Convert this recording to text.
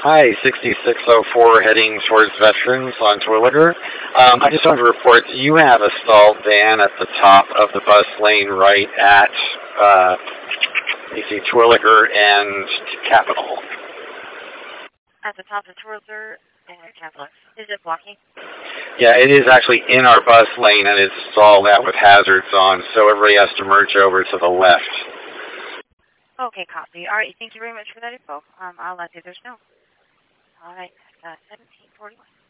Hi, 6604 heading towards Veterans on Terwilliger. I just wanted to report that you have a stalled van at the top of the bus lane right at Terwilliger and Capitol. At the top of Terwilliger and Capitol. Is it blocking? Yeah, it is actually in our bus lane and it's stalled out with hazards on, so everybody has to merge over to the left. Okay, copy. All right, thank you very much for that info. I'll let the others know. All right, 1741.